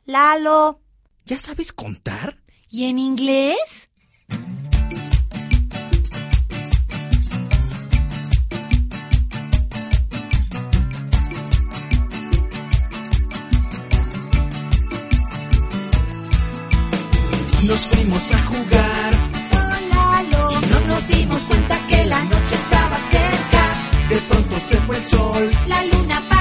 Lalo. ¿Ya sabes contar? ¿Y en inglés? Nos fuimos a jugar. Oh, Lalo. Y no nos dimos cuenta que la noche estaba cerca. De pronto se fue el sol. La luna